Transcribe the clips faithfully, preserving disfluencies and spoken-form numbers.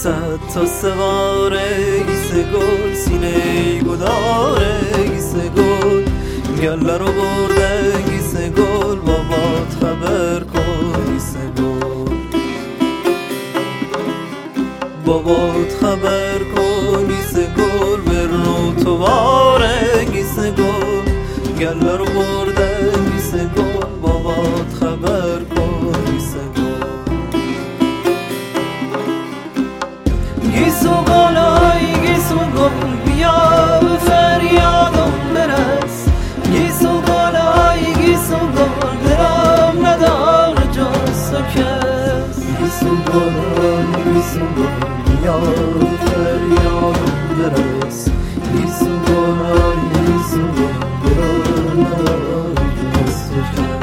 صد تا سواره گیسه گل سینه گداره گیسه گل گله رو برده گیسه گل بابات خبر کن گیسه گل بابات خبر کن گیسه گل برنو تو باره گیسه گل گله رو برده گیسه گل بابات خبر کن گیسه گل گیسو گلای گیسو گل بیا به فریادم برس گیسو گلای گیسو گل درام نداره جز تو کس گیسو گلای گیسو گل بیا به فریادم برس گیسو گلای گیسو گل درام نداره جز تو کس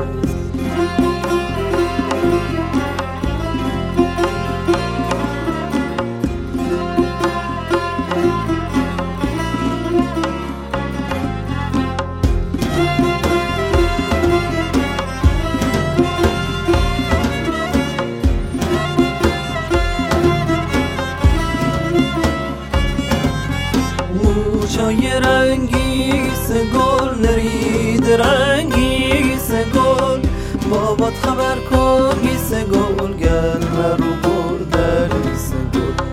چای رنگی گیسه گل نرید رنگی گیسه گل بابات خبر کن گیسه گل گله رو برده گیسه گل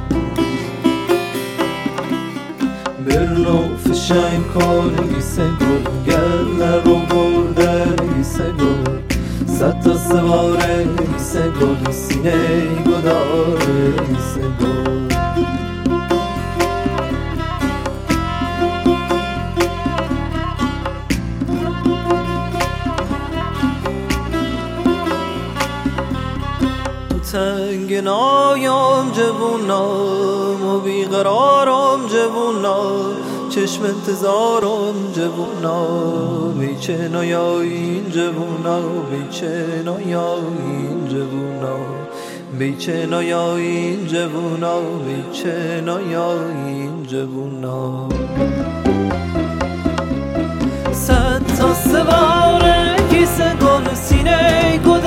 برنو فشنگ کن گیسه گل گله رو برده گیسه گل صد تا سواره گیسه گل سینه گداره گیسه گل تنگنایم جوونم و بیقرارم جوونم چشم انتظارم جوونم بیچه نایاین جوونم بیچه نایاین جوونم بیچه نایاین جوونم بیچه نایاین جوونم صد تا سواره گیسه گل سینه گل